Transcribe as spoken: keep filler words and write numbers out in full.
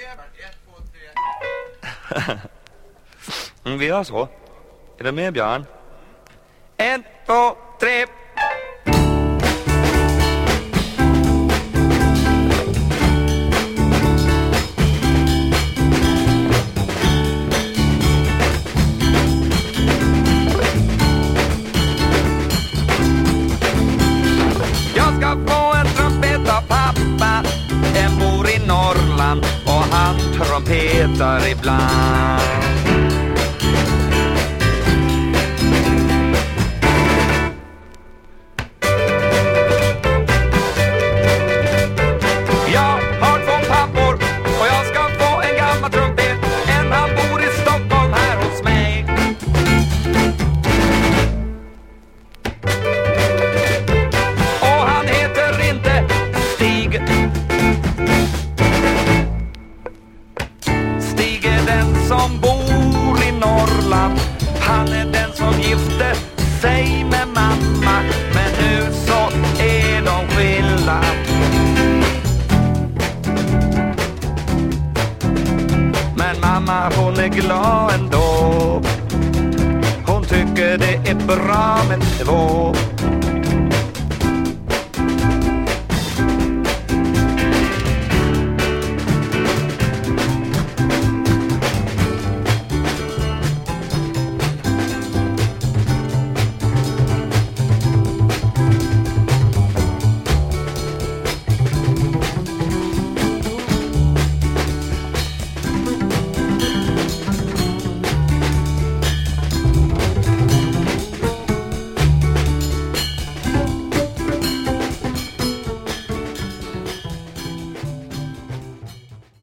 Mm, vi gör så. Är det med, Björn? En, två, tre. Jag ska få en trumpet av pappa. En bor i Norrland och han trumpetar ibland. Jag har två pappor och jag ska få en gammal trumpet. En han bor i Stockholm här hos mig. Och han heter inte Stig. Stig är den som bor i Norrland. Han är den som gifte sig med mamma. Men nu så är de skilda. Men mamma hon är glad ändå. Hon tycker det är bra med två.